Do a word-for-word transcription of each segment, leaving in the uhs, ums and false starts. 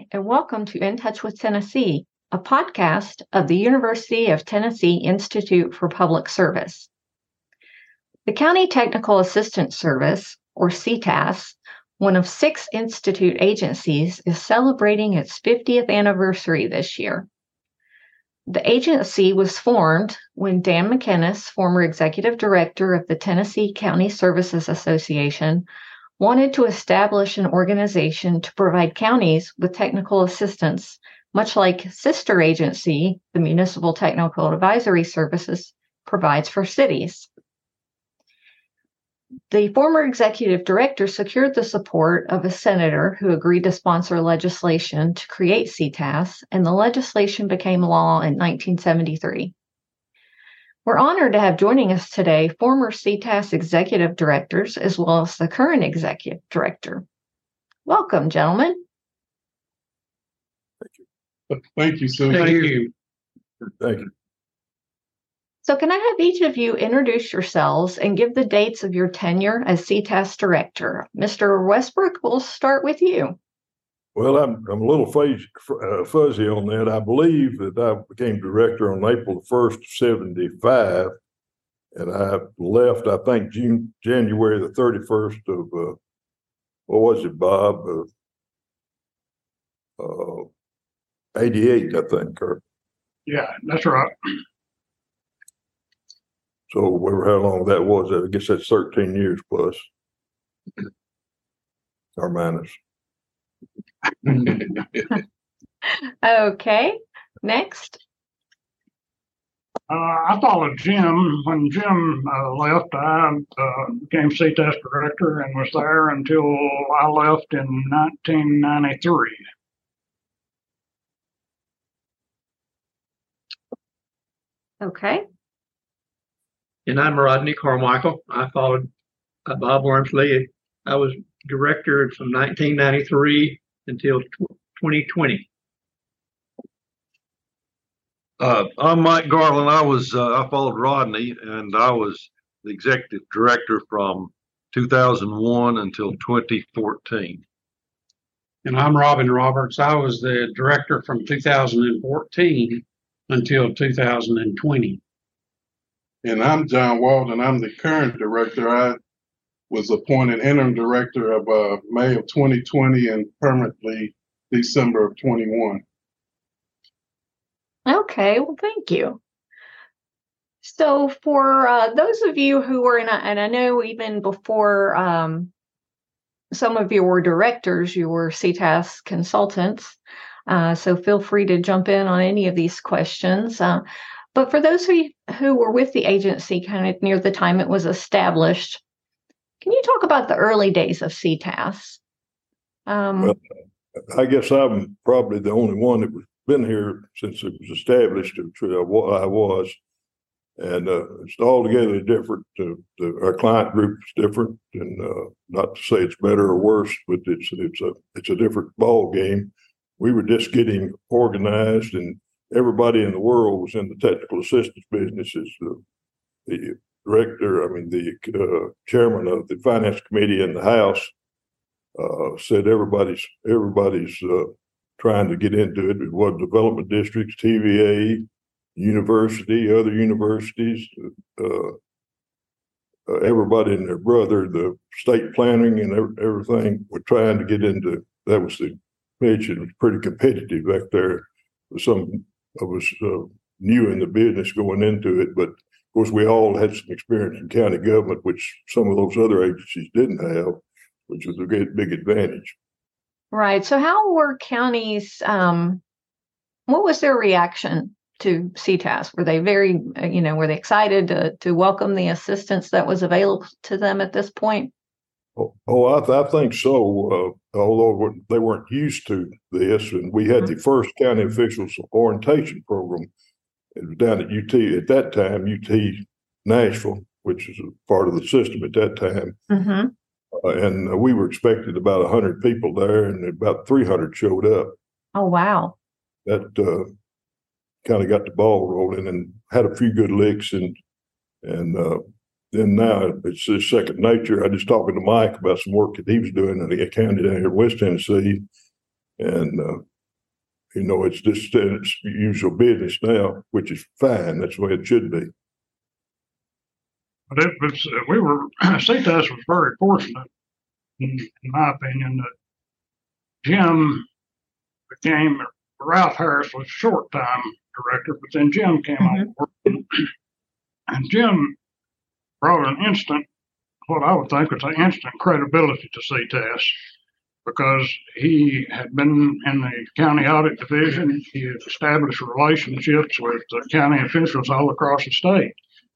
Hi, and welcome to In Touch with Tennessee, a podcast of the University of Tennessee Institute for Public Service. The County Technical Assistance Service, or C T A S, one of six Institute agencies, is celebrating its fiftieth anniversary this year. The agency was formed when Dan McInnes, former executive director of the Tennessee County Services Association, wanted to establish an organization to provide counties with technical assistance, much like sister agency, the Municipal Technical Advisory Services, provides for cities. The former executive director secured the support of a senator who agreed to sponsor legislation to create C T A S, and the legislation became law in nineteen seventy-three. We're honored to have joining us today former C T A S executive directors as well as the current executive director. Welcome, gentlemen. Thank you. Thank you, Sue. Thank you. Thank you. So can I have each of you introduce yourselves and give the dates of your tenure as C T A S director? Mister Westbrook, we'll start with you. Well, I'm I'm a little fuzzy, uh, fuzzy on that. I believe that I became director on April first, seventy-five, and I left, I think, June, January the thirty-first of, uh, what was it, Bob? Uh, uh, eighty-eight, I think. Or, Yeah, that's right. so whatever how long that was, I guess that's thirteen years plus, or minus. Okay, next. Uh, I followed Jim. When Jim uh, left, I uh, became C T A S director and was there until I left in nineteen ninety-three. Okay. And I'm Rodney Carmichael. I followed uh, Bob Wormsley. I was director from nineteen ninety-three until twenty twenty. Uh, I'm Mike Garland. I was uh, I followed Rodney, and I was the executive director from two thousand one until twenty fourteen. And I'm Robin Roberts. I was the director from two thousand fourteen until two thousand twenty. And I'm John Walden. I'm the current director. I was appointed interim director of uh, May of twenty twenty and permanently December of twenty-one. Okay, well, thank you. So for uh, those of you who were in, a, and I know even before um, some of you were directors, you were C T A S consultants. Uh, so feel free to jump in on any of these questions. Uh, but for those who, who were with the agency kind of near the time it was established, can you talk about the early days of C T A S? Um, Well, I guess I'm probably the only one that was been here since it was established. I was, and uh, it's altogether different. Uh, the, our client group is different, and uh, not to say it's better or worse, but it's it's a it's a different ball game. We were just getting organized, and everybody in the world was in the technical assistance business. As the, the director, I mean the uh, chairman of the finance committee in the House uh, said everybody's everybody's. Uh, trying to get into it. It was development districts, T V A, university, other universities, uh, uh, everybody and their brother, the state planning and everything were trying to get into. That was the pitch. It was pretty competitive back there. Some of us uh, new in the business going into it, but of course we all had some experience in county government, which some of those other agencies didn't have, which was a great big advantage. Right. So how were counties, um, what was their reaction to C T A S? Were they very, you know, were they excited to, to welcome the assistance that was available to them at this point? Oh, oh I, th- I think so. Uh, although they weren't used to this, and we had mm-hmm. the first county officials orientation program. It was down at U T at that time, U T Nashville, which is a part of the system at that time. Mm-hmm. Uh, and uh, we were expected about one hundred people there, and about three hundred showed up. Oh, wow. That uh, kind of got the ball rolling and had a few good licks. And and uh, then now it's just second nature. I just talking to Mike about some work that he was doing in the county down here in West Tennessee. And uh, you know, it's just uh, its usual business now, which is fine. That's the way it should be. But it was, uh, we were, C T E S was very fortunate, in, in my opinion, that Jim became, Ralph Harris was short-time director, but then Jim came Mhm. on board. And Jim brought an instant, what I would think was an instant credibility to C T E S, because he had been in the county audit division. He had established relationships with the county officials all across the state.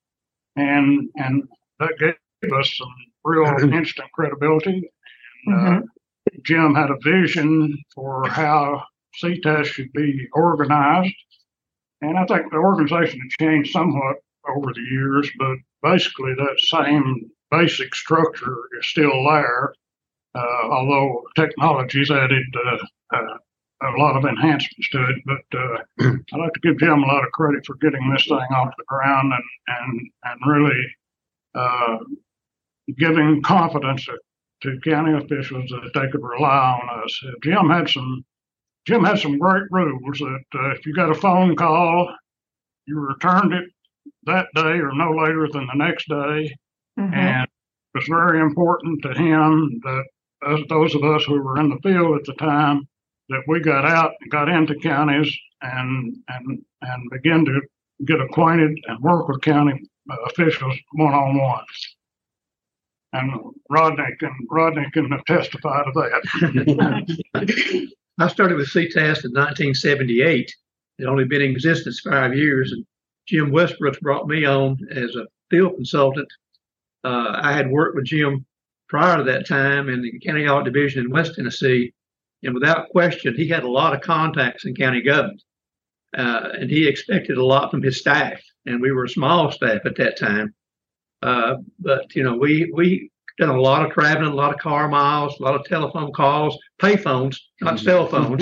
And and that gave us some real instant credibility. And, uh, Jim had a vision for how C T E S should be organized. And I think the organization had changed somewhat over the years, but basically that same basic structure is still there. Uh, although technology's added uh, uh, a lot of enhancements to it, but uh, I'd like to give Jim a lot of credit for getting this thing off the ground and and and really uh, giving confidence to, to county officials that they could rely on us. Uh, Jim had some Jim had some great rules that uh, if you got a phone call, you returned it that day or no later than the next day, Mhm. and it was very important to him that as those of us who were in the field at the time, that we got out and got into counties and and and begin to get acquainted and work with county uh, officials one on one. And Rodney can Rodney can testify to that. I started with C T E S in nineteen seventy-eight. It only been in existence five years, and Jim Westbrook brought me on as a field consultant. Uh, I had worked with Jim prior to that time in the county audit division in West Tennessee, and without question, he had a lot of contacts in county government, uh, and he expected a lot from his staff. And we were a small staff at that time, uh, but you know, we we done a lot of traveling, a lot of car miles, a lot of telephone calls, pay phones, not cell phones.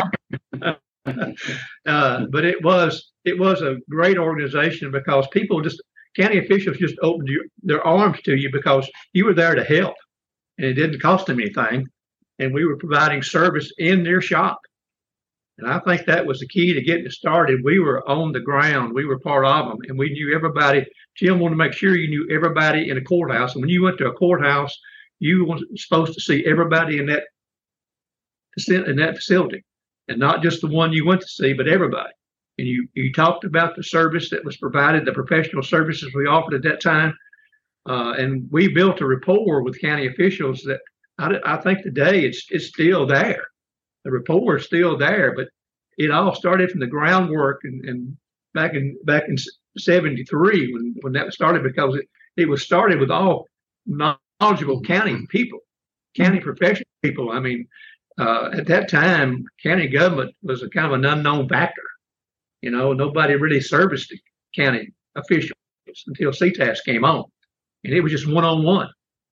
uh, but it was it was a great organization because people just county officials just opened you, their arms to you because you were there to help, and it didn't cost them anything, and we were providing service in their shop. And I think that was the key to getting it started. We were on the ground, we were part of them, and we knew everybody. Jim wanted to make sure you knew everybody in a courthouse, and when you went to a courthouse, you were supposed to see everybody in that in that facility, and not just the one you went to see, but everybody. And you, you talked about the service that was provided, the professional services we offered at that time. Uh, and we built a rapport with county officials that I, I think today it's it's still there. The rapport is still there, but it all started from the groundwork and, and back in back in seventy-three when, when that started, because it, it was started with all knowledgeable county people, county professional people. I mean, uh, at that time, county government was a kind of an unknown factor. You know, nobody really serviced the county officials until C T E S came on, and it was just one-on-one.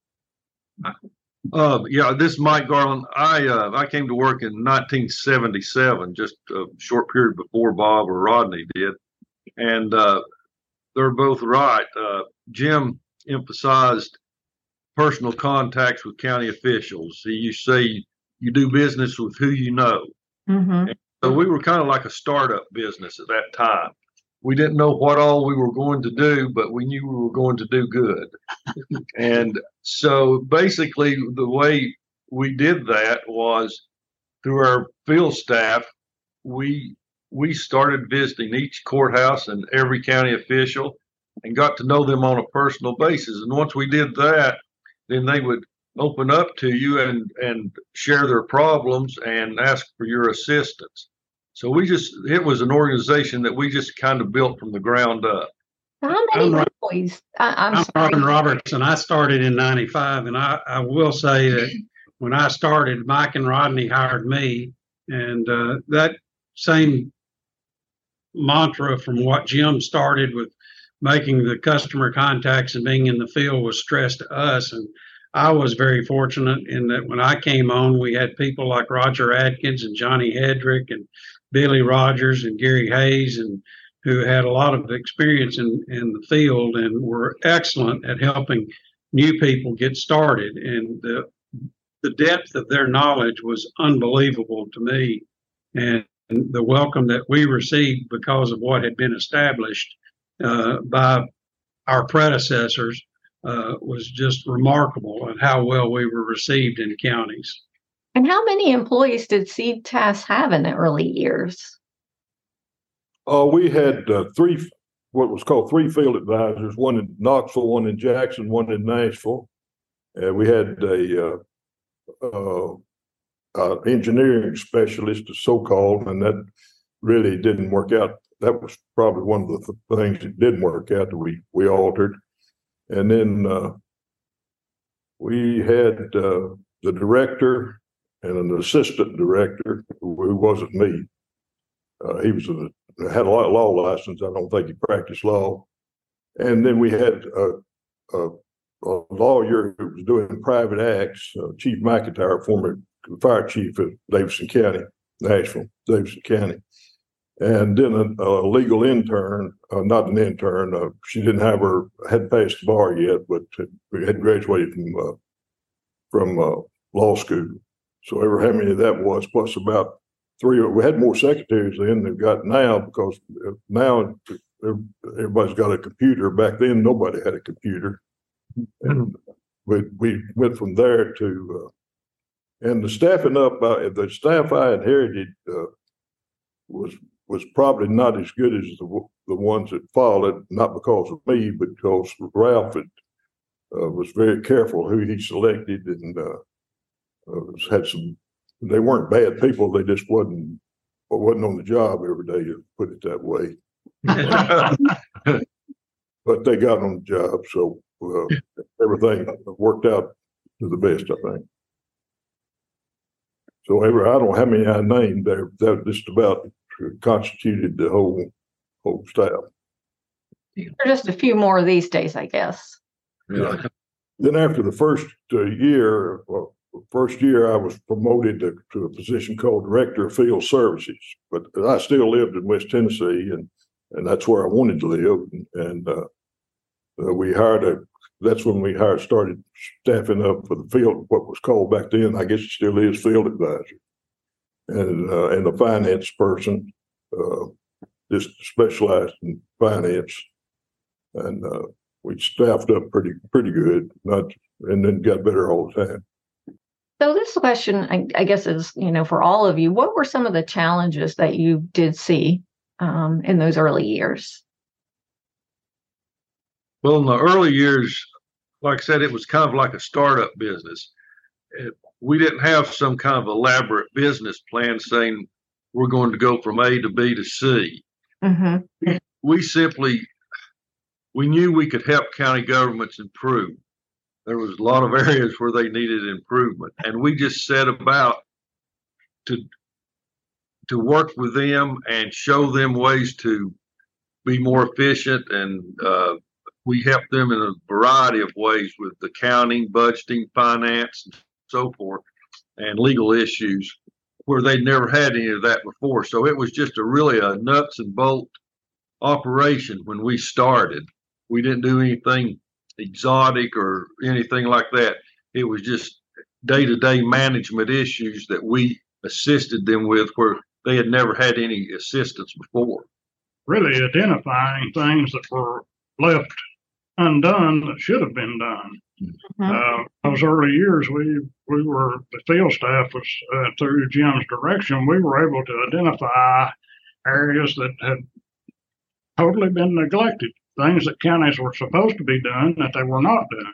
Uh, yeah, this is Mike Garland. I uh, I came to work in nineteen seventy-seven, just a short period before Bob or Rodney did, and uh, they're both right. Uh, Jim emphasized personal contacts with county officials. He used to say you do business with who you know. Mm-hmm. So we were kind of like a startup business at that time. We didn't know what all we were going to do, but we knew we were going to do good. And so basically the way we did that was through our field staff. We we started visiting each courthouse and every county official and got to know them on a personal basis. And once we did that, then they would open up to you and, and share their problems and ask for your assistance. So we just, it was an organization that we just kind of built from the ground up. How many I'm Rob- employees? I, I'm, I'm sorry. Robin Roberts, and I started in ninety-five. And I, I will say that when I started, Mike and Rodney hired me. And uh, that same mantra from what Jim started with making the customer contacts and being in the field was stressed to us. And I was very fortunate in that when I came on, we had people like Roger Adkins and Johnny Hedrick and Billy Rogers and Gary Hayes, and who had a lot of experience in, in the field and were excellent at helping new people get started. And the the depth of their knowledge was unbelievable to me. And the welcome that we received because of what had been established uh, by our predecessors uh, was just remarkable, and how well we were received in counties. And how many employees did C T A S have in the early years? Uh, we had uh, three, what was called three field advisors, one in Knoxville, one in Jackson, one in Nashville. And we had a uh, uh, uh, engineering specialist, so-called, and that really didn't work out. That was probably one of the th- things that didn't work out that we, we altered. And then uh, we had uh, the director and an assistant director who wasn't me. Uh, he was a, had a law license. I don't think he practiced law. And then we had a, a, a lawyer who was doing private acts, uh, Chief McIntyre, former fire chief at Davidson County, Nashville, Davidson County. And then a, a legal intern, uh, not an intern. Uh, she didn't have her, hadn't passed the bar yet, but had graduated from uh, from uh, law school. So ever how many that was, plus about three. We had more secretaries then than we've got now, because now everybody's got a computer. Back then, nobody had a computer. And we we went from there to, uh, and the staffing up. Uh, the staff I inherited uh, was. was probably not as good as the the ones that followed, not because of me, but because Ralph had, uh, was very careful who he selected, and uh, uh, had some. They weren't bad people; they just wasn't wasn't on the job every day, to put it that way. But they got on the job, so uh, everything worked out to the best, I think. So every I don't know how many I named there. That just about constituted the whole whole staff. There are just a few more these days, I guess. Yeah. Then after the first uh, year, well, first year I was promoted to, to a position called Director of Field Services, but I still lived in West Tennessee, and and that's where I wanted to live. And, and uh, uh, we hired a. That's when we hired started staffing up for the field, what was called back then, I guess it still is, field advisor. And uh, and the finance person, uh, just specialized in finance, and uh, we staffed up pretty pretty good. Not and then got better all the time. So this question, I, I guess, is you know for all of you. What were some of the challenges that you did see um, in those early years? Well, in the early years, like I said, it was kind of like a startup business. It, we didn't have some kind of elaborate business plan saying we're going to go from A to B to C. Mm-hmm. We simply, we knew we could help county governments improve. There was a lot of areas where they needed improvement, and we just set about to to work with them and show them ways to be more efficient, and uh, we helped them in a variety of ways with accounting, budgeting, finance, and so forth, and legal issues where they'd never had any of that before. So it was just a really a nuts and bolt operation when we started. We didn't do anything exotic or anything like that. It was just day-to-day management issues that we assisted them with where they had never had any assistance before. Really identifying things that were left undone that should have been done. Mm-hmm. Uh, those early years, we we were the field staff was uh, through Jim's direction. We were able to identify areas that had totally been neglected, things that counties were supposed to be done that they were not done.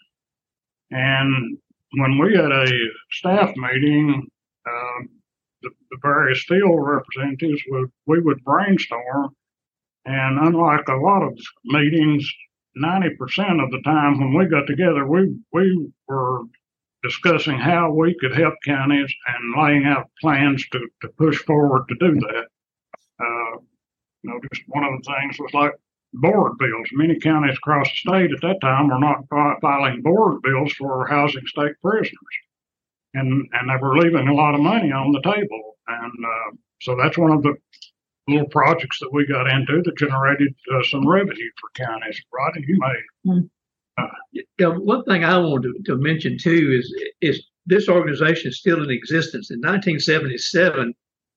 And when we had a staff meeting, uh, the, the various field representatives would we would brainstorm, and unlike a lot of meetings, ninety percent of the time when we got together, we we were discussing how we could help counties and laying out plans to, to push forward to do that. Uh, you know, just one of the things was like board bills. Many counties across the state at that time were not filing board bills for housing state prisoners, and and they were leaving a lot of money on the table. And uh, so that's one of the little projects that we got into that generated uh, some revenue for counties. Rodney, you may. Uh, yeah, one thing I wanted to, to mention too is is this organization is still in existence. In nineteen seventy-seven,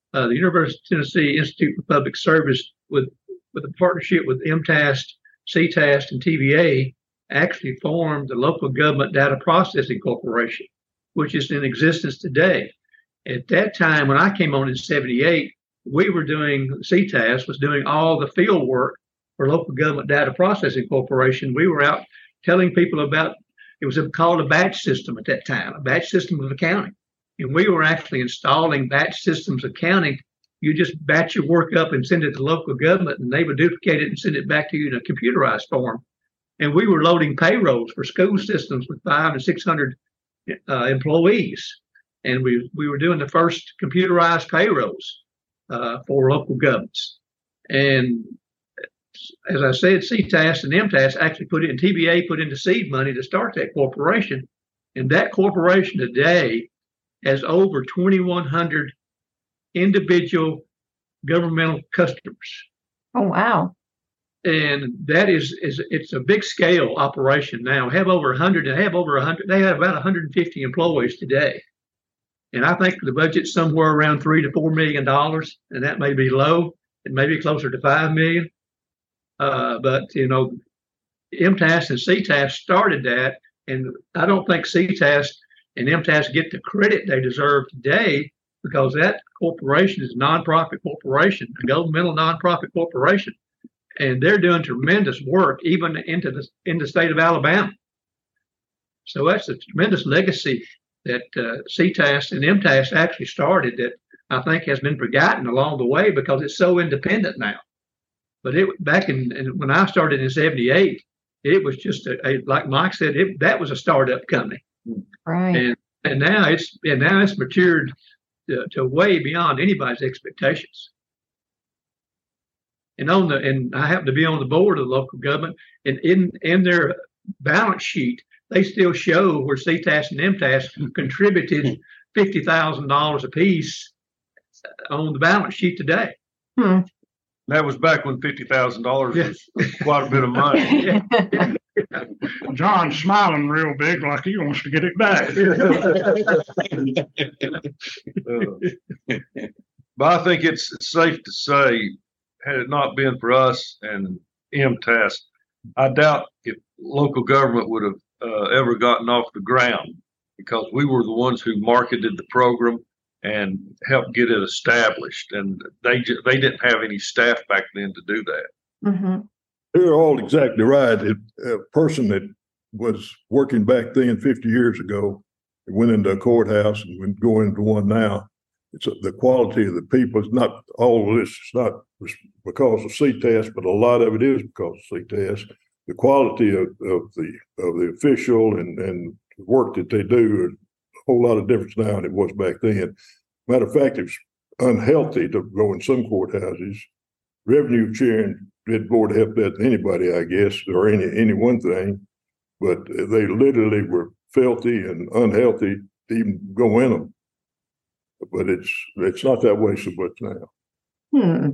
uh, the University of Tennessee Institute for Public Service, with with a partnership with M T A S, C T A S, and T V A, actually formed the Local Government Data Processing Corporation, which is in existence today. At that time, when I came on in seventy-eight, we were doing, C T A S was doing all the field work for Local Government Data Processing Corporation. We were out telling people about, it was called a batch system at that time, a batch system of accounting. And we were actually installing batch systems accounting. You just batch your work up and send it to local government, and they would duplicate it and send it back to you in a computerized form. And we were loading payrolls for school systems with five and six hundred uh, employees. And we, we were doing the first computerized payrolls uh, for local governments. And as I said, C T A S and M T A S actually put it in, T V A put into seed money to start that corporation. And that corporation today has over twenty-one hundred individual governmental customers. Oh, wow. And that is, is it's a big scale operation now. Have over one hundred, they have over one hundred, they have about one hundred fifty employees today. And I think the budget's somewhere around three to four million dollars, and that may be low. It may be closer to five million. Uh, but you know, M T A S and C T A S started that, and I don't think C T A S and M T A S get the credit they deserve today, because that corporation is a nonprofit corporation, a governmental nonprofit corporation, and they're doing tremendous work even into the in the state of Alabama. So that's a tremendous legacy that uh, C T A S and M T A S actually started that I think has been forgotten along the way because it's so independent now. But it back in, in when I started in seventy-eight, it was just a, a like Mike said, it, that was a startup company. Right. And and now it's and now it's matured to, to way beyond anybody's expectations. And on the and I happen to be on the board of the local government, and in in their balance sheet, they still show where C T A S and M T A S contributed fifty thousand dollars apiece on the balance sheet today. Hmm. That was back when fifty thousand dollars was quite a bit of money. John's smiling real big like he wants to get it back. Uh, but I think it's safe to say, had it not been for us and M T A S, I doubt if local government would have uh, ever gotten off the ground, because we were the ones who marketed the program and helped get it established. And they they didn't have any staff back then to do that. Mm-hmm. You're all exactly right. It, a person that was working back then fifty years ago, went into a courthouse and went go into one now. It's a, the quality of the people. It's not all of this. It's not because of C T A S, but a lot of it is because of C T A S. The quality of, of the of the official and and the work that they do, a whole lot of difference now than it was back then. Matter of fact, it's unhealthy to go in some courthouses. Revenue sharing did more to help that than anybody, I guess, or any any one thing. But they literally were filthy and unhealthy to even go in them. But it's it's not that way so much now. Hmm.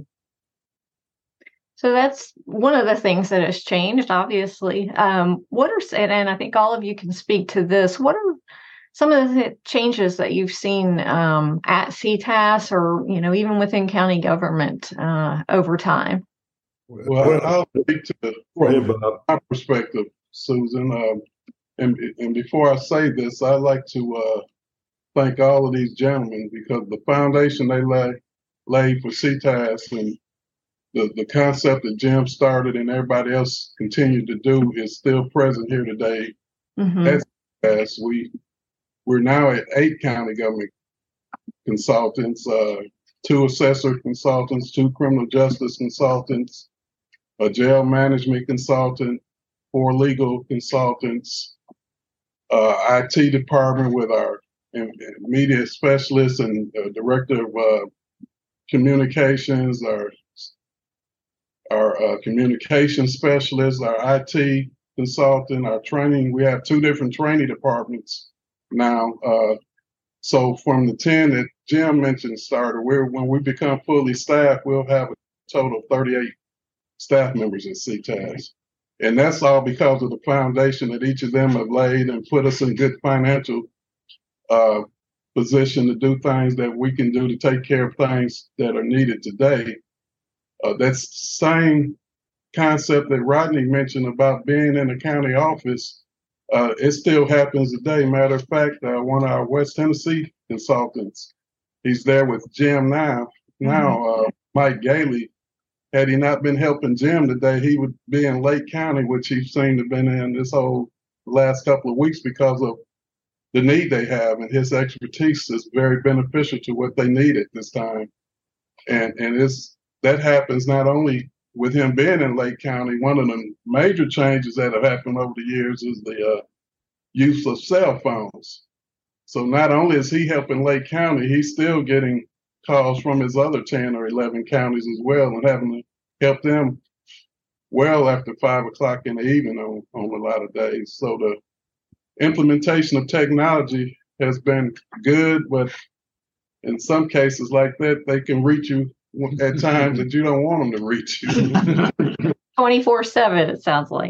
So that's one of the things that has changed, obviously. Um, what are, and, and I think all of you can speak to this, what are some of the changes that you've seen um, at C T A S or, you know, even within county government uh, over time? Well, I'll speak to the, Go ahead, Bob. my perspective, Susan. Um, and, and before I say this, I'd like to uh, thank all of these gentlemen, because the foundation they lay, laid for C T A S and the, the concept that Jim started and everybody else continued to do is still present here today. Mm-hmm. At C T A S, we, we're now at eight county government consultants, uh, two assessor consultants, two criminal justice consultants, a jail management consultant, four legal consultants, uh, I T department with our and, and media specialist and uh, director of uh, communications, our our uh, communication specialist, our I T consultant, our training. We have two different training departments now. Uh, so from the ten that Jim mentioned started, we're when we become fully staffed, we'll have a total of thirty-eight staff members at C T A S. And that's all because of the foundation that each of them have laid and put us in good financial uh, position to do things that we can do to take care of things that are needed today. Uh, that's the same concept that Rodney mentioned about being in the county office. Uh, it still happens today. Matter of fact, uh, one of our West Tennessee consultants, he's there with Jim now. Now, uh, Mike Gailey, had he not been helping Jim today, he would be in Lake County, which he seemed to have been in this whole last couple of weeks because of the need they have, and his expertise is very beneficial to what they need at this time. And and it's that happens not only with him being in Lake County. One of the major changes that have happened over the years is the uh, use of cell phones. So not only is he helping Lake County, he's still getting calls from his other ten or eleven counties as well, and having to help them well after five o'clock in the evening on, on a lot of days. So the implementation of technology has been good, but in some cases like that, they can reach you at times that you don't want them to reach you. twenty-four seven, it sounds like.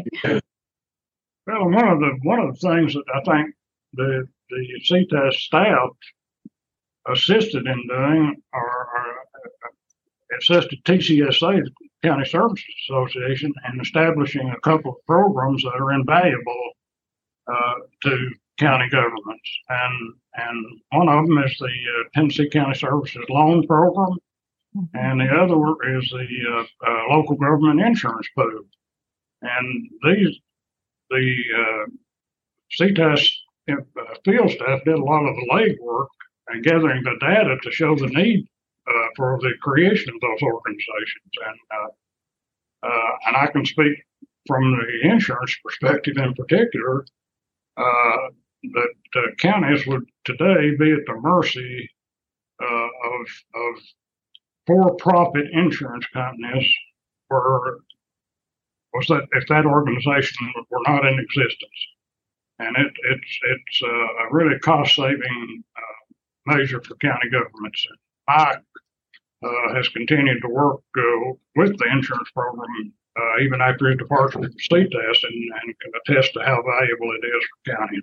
Well, one of the one of the things that I think the the C T A S staff assisted in doing, or, or assisted T C S A, the County Services Association, in establishing a couple of programs that are invaluable uh, to county governments, and and one of them is the uh, Tennessee County Services Loan Program, and the other is the uh, uh, Local Government Insurance Pool. And these, the uh, C T A S uh, field staff did a lot of the legwork and gathering the data to show the need uh, for the creation of those organizations. And uh, uh, and I can speak from the insurance perspective in particular, uh, that uh, counties would today be at the mercy uh, of, of for-profit insurance companies were, was that if that organization were not in existence. And it, it's it's uh, a really cost-saving uh, measure for county governments. Mike uh, has continued to work uh, with the insurance program uh, even after his departure from C T A S, and, and can attest to how valuable it is for counties.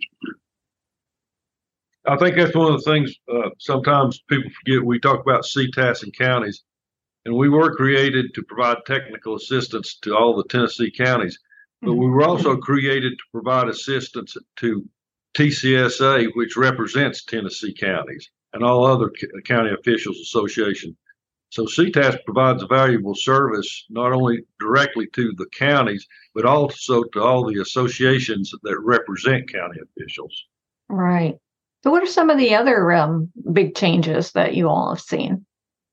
I think that's one of the things uh, sometimes people forget. We talk about C T A S and counties, and we were created to provide technical assistance to all the Tennessee counties, but we were also created to provide assistance to T C S A, which represents Tennessee counties and all other county officials association. So C T A S provides a valuable service, not only directly to the counties, but also to all the associations that represent county officials. Right. So what are some of the other um, big changes that you all have seen?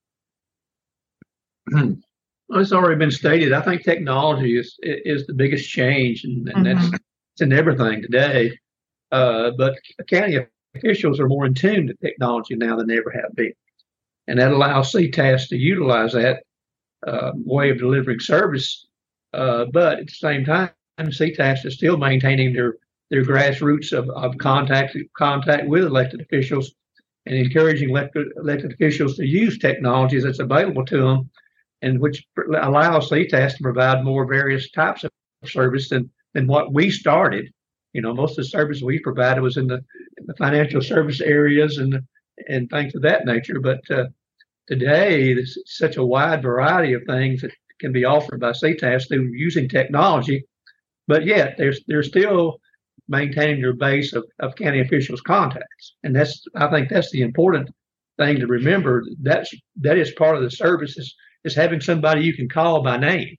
Well, it's already been stated. I think technology is is the biggest change, and, and mm-hmm. that's it's in everything today. Uh, but county officials are more in tune to technology now than they ever have been. And that allows C T A S to utilize that uh, way of delivering service. Uh, but at the same time, C T A S is still maintaining their, their grassroots of, of contact, contact with elected officials and encouraging elected, elected officials to use technologies that's available to them, and which allows C T A S to provide more various types of service than, than what we started. You know, most of the service we provided was in the, in the financial service areas and and things of that nature. But uh, today, there's such a wide variety of things that can be offered by C T A S through using technology. But yet, they're, they're still maintaining their base of, of county officials' contacts. And that's, I think that's the important thing to remember. That's, that is part of the service is, is having somebody you can call by name.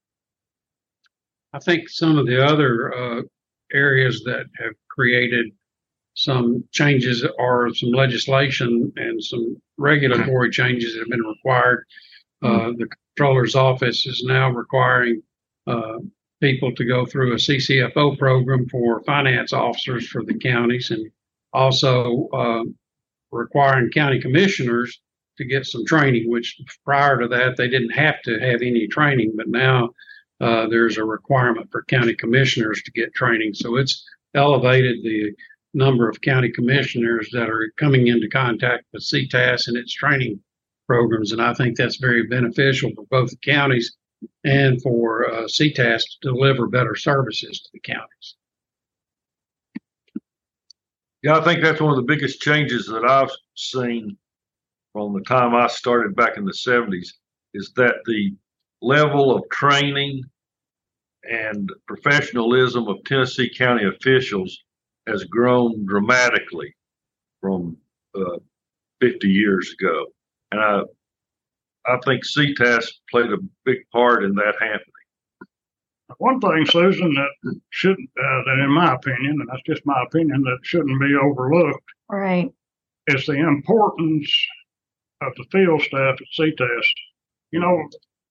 I think some of the other uh, areas that have created some changes are some legislation and some regulatory changes that have been required. Uh, the Comptroller's Office is now requiring uh, people to go through a C C F O program for finance officers for the counties, and also uh, requiring county commissioners to get some training, which prior to that, they didn't have to have any training, but now uh, there's a requirement for county commissioners to get training. So it's elevated the number of county commissioners that are coming into contact with C T A S and its training programs. And I think that's very beneficial for both the counties and for uh, C T A S to deliver better services to the counties. Yeah, I think that's one of the biggest changes that I've seen from the time I started back in the seventies is that the level of training and professionalism of Tennessee County officials has grown dramatically from uh, fifty years ago. And I, I think C T A S played a big part in that happening. One thing, Susan, that shouldn't, uh, that in my opinion, and that's just my opinion, that shouldn't be overlooked Right. is the importance of the field staff at C T A S. You know,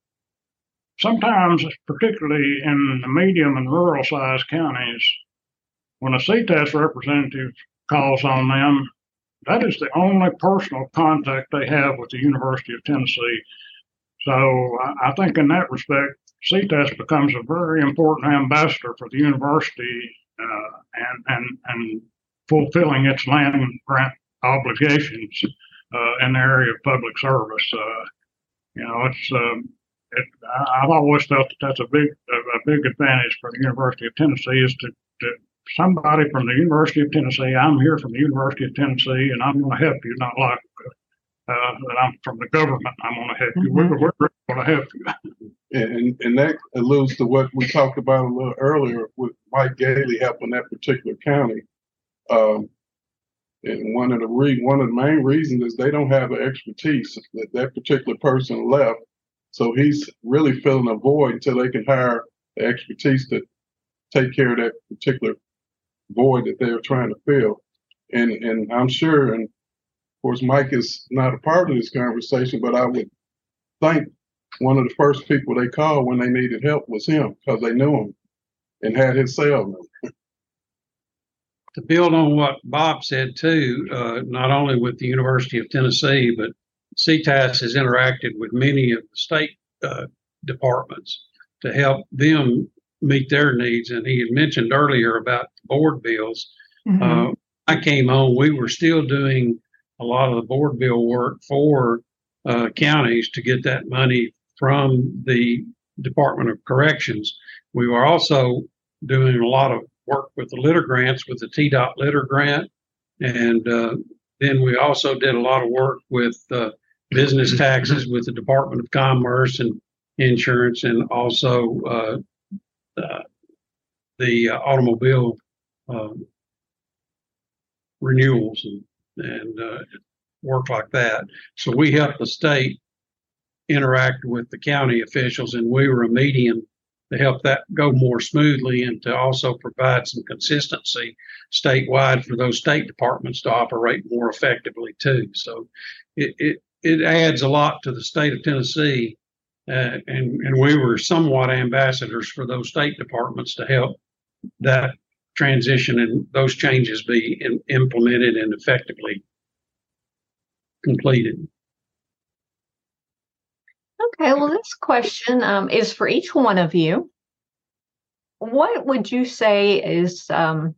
sometimes, particularly in the medium and rural sized counties, when a C T A S representative calls on them, that is the only personal contact they have with the University of Tennessee. So I, I think in that respect, C T A S becomes a very important ambassador for the university uh, and, and, and fulfilling its land grant obligations uh, in the area of public service. Uh, you know, it's um, it, I, I've always felt that that's a big a, a big advantage for the University of Tennessee is to, to somebody from the University of Tennessee. I'm here from the University of Tennessee, and I'm going to help you. Not like uh, that I'm from the government. I'm going to help you. Mhm. We're, we're going to help you. And, and that alludes to what we talked about a little earlier with Mike Gailey helping that particular county. Um, and one of the re- one of the main reasons is they don't have the expertise that that particular person left. So he's really filling a void until they can hire the expertise to take care of that particular void that they're trying to fill. And and I'm sure, and of course, Mike is not a part of this conversation, but I would think one of the first people they called when they needed help was him because they knew him and had his cell number. To build on what Bob said too, uh, not only with the University of Tennessee, but C T A S has interacted with many of the state uh, departments to help them meet their needs. And he had mentioned earlier about board bills. Mhm. Uh, I came on, we were still doing a lot of the board bill work for uh, counties to get that money from the Department of Corrections. We were also doing a lot of work with the litter grants, with the T DOT litter grant. And uh, then we also did a lot of work with uh, business taxes with the Department of Commerce and insurance, and also uh, uh, the uh, automobile uh, renewals and, and uh, work like that. So we helped the state interact with the county officials, and we were a medium to help that go more smoothly and to also provide some consistency statewide for those state departments to operate more effectively too. So it it, it adds a lot to the state of Tennessee, uh, and, and we were somewhat ambassadors for those state departments to help that transition and those changes be in, implemented and effectively completed. Okay, well, this question um, is for each one of you. What would you say is um,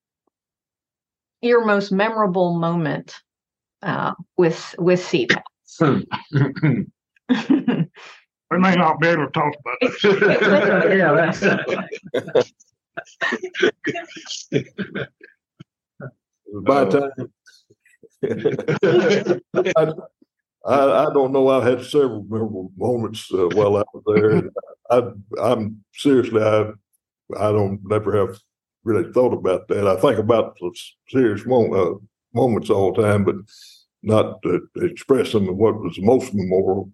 your most memorable moment uh, with with C T A S? We may not be able to talk about this. Yeah, that's By the time, I, I don't know. I had several memorable moments uh, while I was there. I, I'm seriously, I, I don't never have really thought about that. I think about the serious moment, uh, moments all the time, but not to express them in what was most memorable.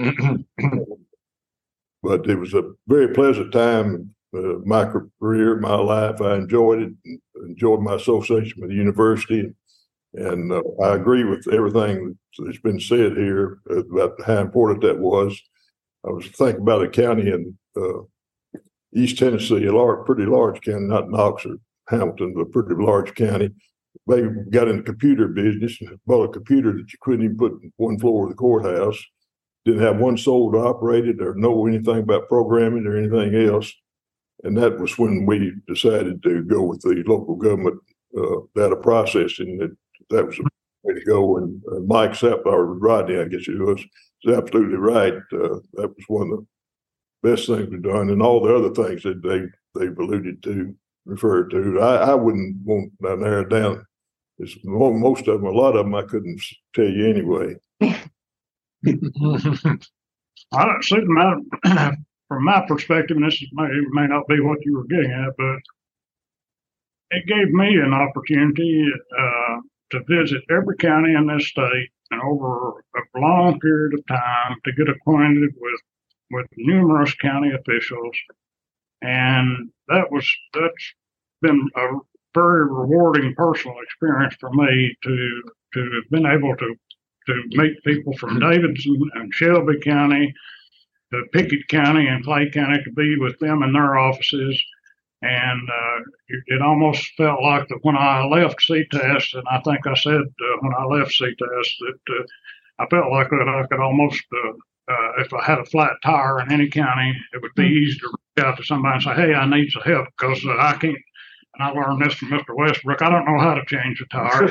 But it was a very pleasant time. Uh, my career, my life, I enjoyed it. Enjoyed my association with the university. And uh, I agree with everything that's been said here about how important that was. I was thinking about a county in uh, East Tennessee, a large, pretty large county, not Knox or Hamilton, but a pretty large county. They got in the computer business and bought a computer that you couldn't even put on one floor of the courthouse. Didn't have one soul to operate it or know anything about programming or anything else. And that was when we decided to go with the local government uh, data processing. That that was the way to go. And uh, Mike Sapp, or Rodney, I guess it was, is absolutely right. Uh, that was one of the best things we've done. And all the other things that they, they've alluded to, referred to. I, I wouldn't want to narrow down It's mo- most of them, a lot of them I couldn't s- tell you anyway. I don't see my, from my perspective, and this is- may, may not be what you were getting at, but it gave me an opportunity uh, to visit every county in this state and over a long period of time to get acquainted with with numerous county officials, and that was that's been a very rewarding personal experience for me to to have been able to to meet people from Davidson and Shelby County to Pickett County and Clay County, to be with them in their offices. And uh, it, it almost felt like that when I left C T A S, and I think I said uh, when I left C T A S that uh, I felt like that I could almost, uh, uh, if I had a flat tire in any county, it would be easy to reach out to somebody and say, hey, I need some help, because uh, I can't. And I learned this from Mister Westbrook. I don't know how to change a tire.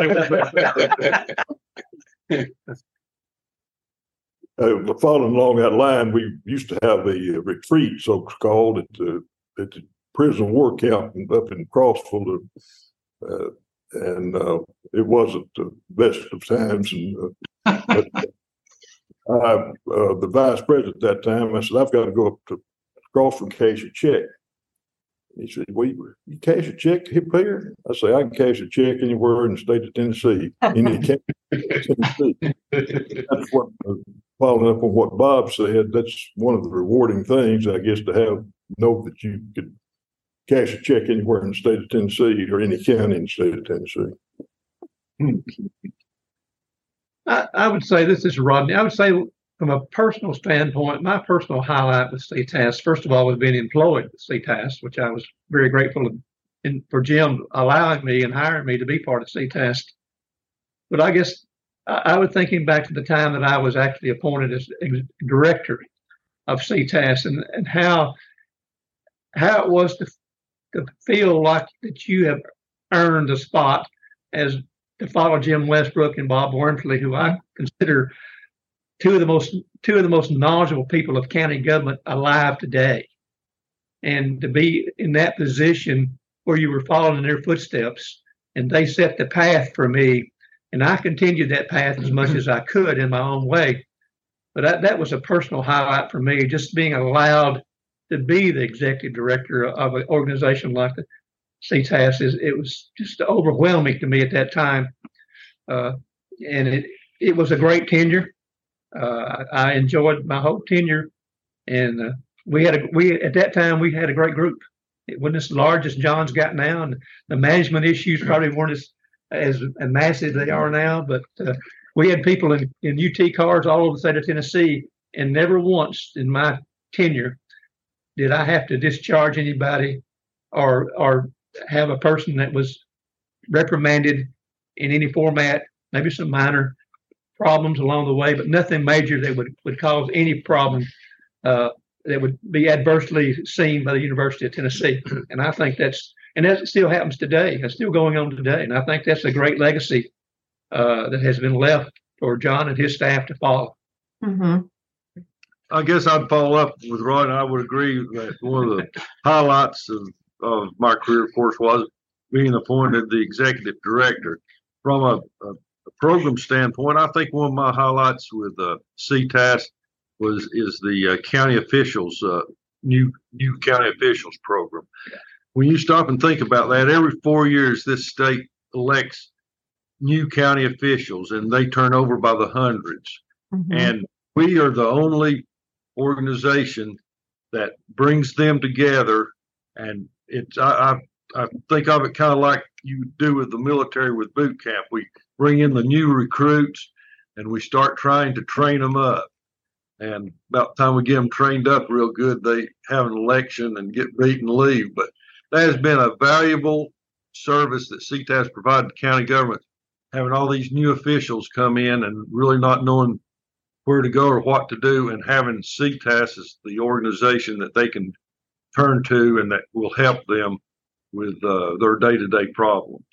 Uh, following along that line, we used to have a uh, retreat, so it's called, at the, at the prison war camp up in Crossville. Uh, and uh, it wasn't the best of times. And, uh, but I, uh, the vice president at that time, I said, I've got to go up to Crossville and cash a check. He said, well, you, you cash a check here? I say, I can cash a check anywhere in the state of Tennessee. Any Tennessee. That's what, uh, following up on what Bob said, that's one of the rewarding things, I guess, to have, know that you could cash a check anywhere in the state of Tennessee or any county in the state of Tennessee. I, I would say, this is Rodney. I would say, from a personal standpoint, my personal highlight with C T A S, first of all, was being employed with C T A S, which I was very grateful in, for Jim allowing me and hiring me to be part of C T A S. But I guess I, I was thinking back to the time that I was actually appointed as director of C T A S, and, and how how it was to, to feel like that you have earned a spot as to follow Jim Westbrook and Bob Wormsley, who I consider two of the most two of the most knowledgeable people of county government alive today, and to be in that position where you were following in their footsteps, and they set the path for me, and I continued that path as much as I could in my own way. But that, that was a personal highlight for me, just being allowed to be the executive director of an organization like the C T A S. Is it was just overwhelming to me at that time, uh, and it it was a great tenure. Uh, I, I enjoyed my whole tenure, and uh, we had a we at that time we had a great group. It wasn't as large as John's got now, and the management issues probably weren't as as, as massive as they are now. But uh, we had people in, in U T cars all over the state of Tennessee, and never once in my tenure did I have to discharge anybody or or have a person that was reprimanded in any format. Maybe some minor problems along the way, but nothing major that would, would cause any problem uh, that would be adversely seen by the University of Tennessee. And I think that's, and that still happens today. It's still going on today. And I think that's a great legacy uh, that has been left for John and his staff to follow. Mm-hmm. I guess I'd follow up with Rod, and I would agree that one of the highlights of, of my career, of course, was being appointed the executive director. From a, a A program standpoint, I think one of my highlights with uh, C T A S was is the uh, county officials uh, new new county officials program. When you stop and think about that, every four years this state elects new county officials, and they turn over by the hundreds. Mm-hmm. And we are the only organization that brings them together, and it's I I, I think of it kind of like you do with the military with boot camp. We bring in the new recruits, and we start trying to train them up. And about the time we get them trained up real good, they have an election and get beat and leave. But that has been a valuable service that C T A S provided to county government, having all these new officials come in and really not knowing where to go or what to do, and having C T A S as the organization that they can turn to and that will help them with uh, their day-to-day problems.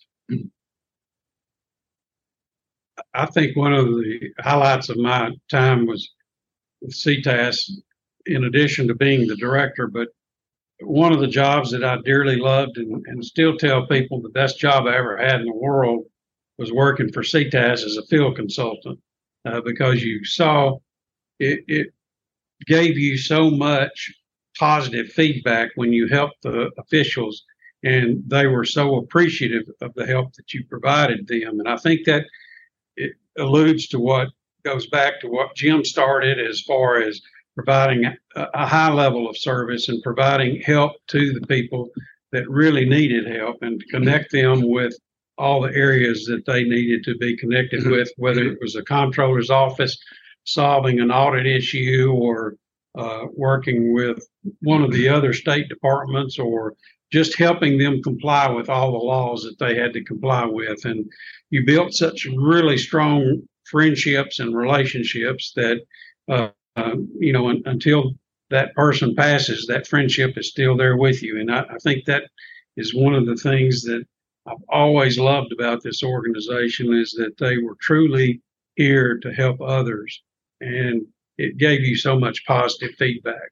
I think one of the highlights of my time was with C T A S, in addition to being the director, but one of the jobs that I dearly loved and, and still tell people the best job I ever had in the world was working for C T A S as a field consultant, uh, because you saw it, it gave you so much positive feedback when you helped the officials, and they were so appreciative of the help that you provided them. And I think that it alludes to what goes back to what Jim started as far as providing a, a high level of service and providing help to the people that really needed help, and to connect them with all the areas that they needed to be connected with, whether it was a comptroller's office solving an audit issue, or uh, working with one of the other state departments, or just helping them comply with all the laws that they had to comply with. And you built such really strong friendships and relationships that, uh, uh, you know, un- until that person passes, that friendship is still there with you. And I, I think that is one of the things that I've always loved about this organization, is that they were truly here to help others. And it gave you so much positive feedback.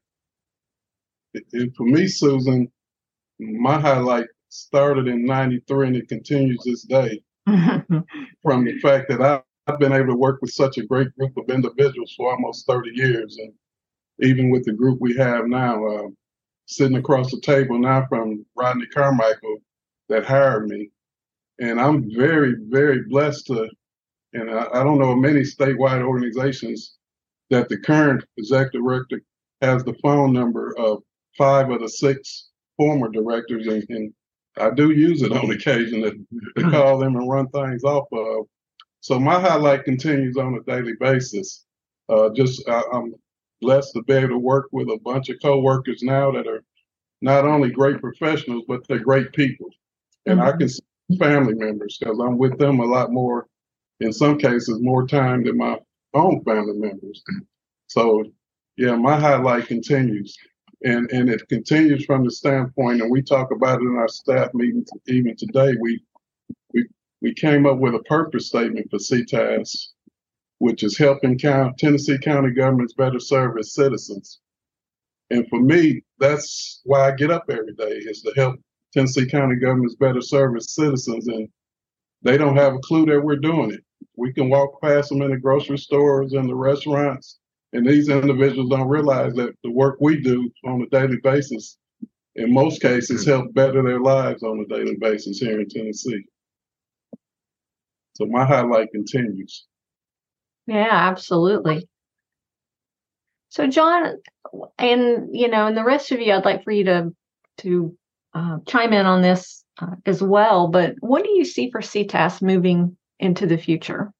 And for me, Susan, my highlight started in ninety-three and it continues this day from the fact that I, I've been able to work with such a great group of individuals for almost thirty years. And even with the group we have now, uh, sitting across the table now from Rodney Carmichael that hired me. And I'm very, very blessed to, and I, I don't know of many statewide organizations that the current executive director has the phone number of five of the six former directors, and, and I do use it on occasion to, to call them and run things off of. So my highlight continues on a daily basis. Uh, just I, I'm blessed to be able to work with a bunch of coworkers now that are not only great professionals, but they're great people. And mm-hmm. I can see family members, because I'm with them a lot more, in some cases, more time than my own family members. So, yeah, my highlight continues. And and it continues from the standpoint, and we talk about it in our staff meetings even today. We we we came up with a purpose statement for C T A S, which is helping count, Tennessee county governments better serve its citizens. And for me, that's why I get up every day, is to help Tennessee county governments better serve its citizens. And they don't have a clue that we're doing it. We can walk past them in the grocery stores and the restaurants, and these individuals don't realize that the work we do on a daily basis, in most cases, help better their lives on a daily basis here in Tennessee. So my highlight continues. Yeah, absolutely. So John, and you know, and the rest of you, I'd like for you to to uh, chime in on this uh, as well. But what do you see for C T A S moving into the future?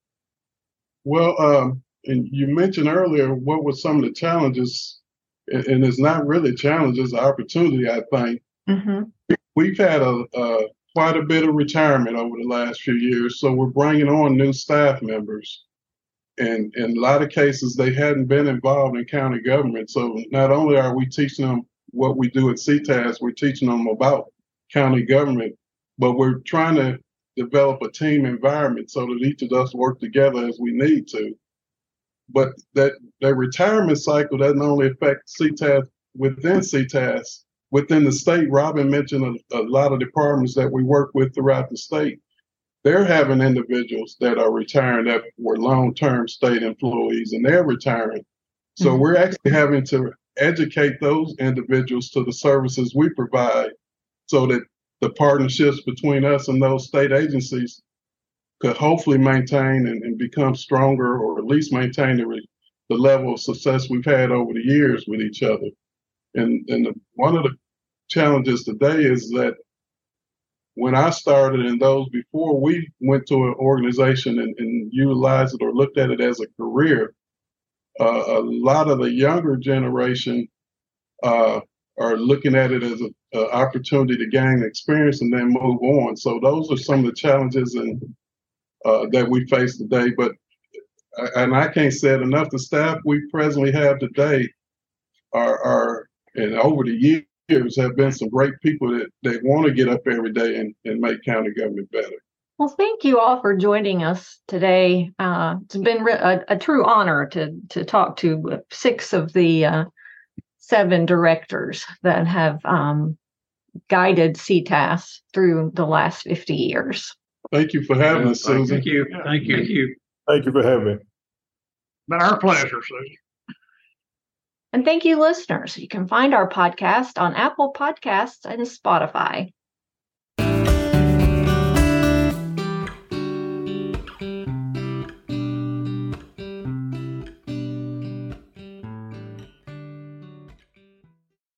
Well, um, and you mentioned earlier what were some of the challenges, and, and it's not really challenges, opportunity, I think. Mm-hmm. We've had a, a quite a bit of retirement over the last few years, so we're bringing on new staff members. And in a lot of cases, they hadn't been involved in county government. So not only are we teaching them what we do at C T A S, we're teaching them about county government, but we're trying to develop a team environment so that each of us work together as we need to. But that, that retirement cycle doesn't only affect C T A S within C T A S. Within the state, Robin mentioned a, a lot of departments that we work with throughout the state. They're having individuals that are retiring that were long-term state employees, and they're retiring. So mm-hmm. we're actually having to educate those individuals to the services we provide, so that the partnerships between us and those state agencies could hopefully maintain and, and become stronger, or at least maintain the, re, the level of success we've had over the years with each other. And, and the, one of the challenges today is that when I started and those before, we went to an organization and, and utilized it or looked at it as a career. Uh, a lot of the younger generation uh, are looking at it as an opportunity to gain experience and then move on. So those are some of the challenges and uh, that we face today. But and I can't say it enough, the staff we presently have today are, are and over the years, Years have been some great people that, that want to get up every day and, and make county government better. Well, thank you all for joining us today. Uh, it's been re- a, a true honor to to talk to six of the uh, seven directors that have um, guided C T A S through the last fifty years. Thank you for having us, Thank you. Susan. Thank you. Thank you. Thank you. Thank you for having me. Been our pleasure, Susan. And thank you, listeners. You can find our podcast on Apple Podcasts and Spotify.